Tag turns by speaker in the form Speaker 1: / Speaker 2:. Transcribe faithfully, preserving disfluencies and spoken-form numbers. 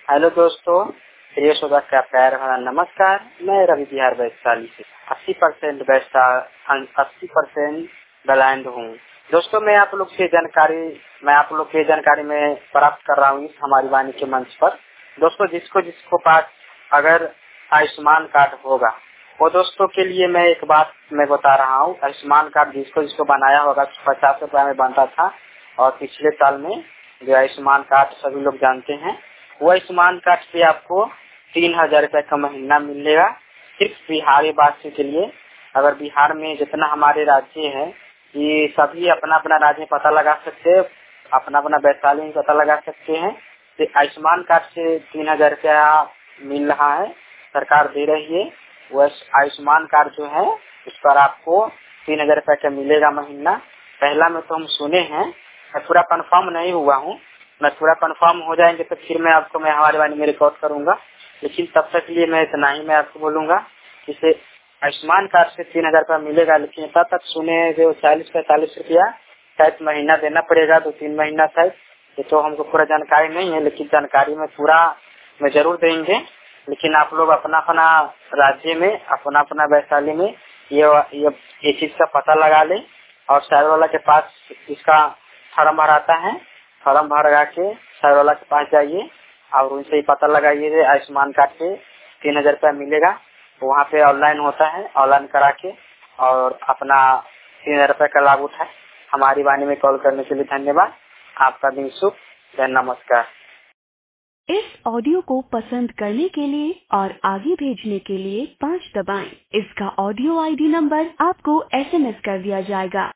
Speaker 1: Hello दोस्तों, प्रिय श्रोता का प्यार भरा नमस्कार। मैं रवि बिहार वैशाली से अस्सी परसेंट वैसा अस्सी परसेंट ब्लाइंड हूँ। दोस्तों, मैं आप लोग से जानकारी मैं आप लोग के जानकारी में प्राप्त कर रहा हूँ इस हमारी वाणी के मंच पर। दोस्तों, जिसको जिसको पास अगर आयुष्मान कार्ड होगा वो दोस्तों के लिए मैं एक बात मैं बता रहा हूँ। आयुष्मान कार्ड जिसको जिसको बनाया होगा पचास रुपया में बनता था और पिछले साल में जो आयुष्मान कार्ड सभी लोग जानते हैं, वो आयुष्मान कार्ड से आपको तीन हजार रुपये का महीना मिलेगा सिर्फ बिहारी वासी के लिए। अगर बिहार में जितना हमारे राज्य है ये सभी अपना अपना राज्य पता लगा सकते हैं, अपना अपना वैशाली में पता लगा सकते हैं। तो आयुष्मान कार्ड से तीन हजार रुपया मिल रहा है, सरकार दे रही है। वह आयुष्मान कार्ड जो है उस पर आपको तीन हजार रुपये का मिलेगा महीना। पहला में तो हम सुने हैं, मैं पूरा कंफर्म नहीं हुआ हूँ। मैं पूरा कंफर्म हो जाएंगे तो फिर मैं आपको मैं हमारे बारे में रिकॉर्ड करूंगा, लेकिन तब तक के लिए मैं इतना ही मैं आपको बोलूंगा कि से आयुष्मान कार्ड से तीन हजार रुपया मिलेगा। लेकिन तब तक सुने जो चालीस पैंतालीस रुपया शायद महीना देना पड़ेगा, दो तीन महीना शायद। ये तो हमको पूरा जानकारी नहीं है, लेकिन जानकारी में पूरा मैं जरूर देंगे। लेकिन आप लोग अपना अपना राज्य में अपना अपना वैशाली में ये ये, ये चीज का पता लगा ले और शहर वाला के पास इसका फॉर्म भराता है, फॉर्म भरा के शहर वाला के पास जाइए और उनसे ही पता लगाइए आयुष्मान कार्ड से तीन हजार रुपया मिलेगा। वहाँ पे ऑनलाइन होता है, ऑनलाइन करा के और अपना तीन हजार रुपये का लाभ उठाए। हमारी वाणी में कॉल करने के लिए धन्यवाद। आपका दिन शुभ। नमस्कार।
Speaker 2: इस ऑडियो को पसंद करने के लिए और आगे भेजने के लिए पाँच दबाएं। इसका ऑडियो आईडी नंबर आपको एसएमएस कर दिया जाएगा।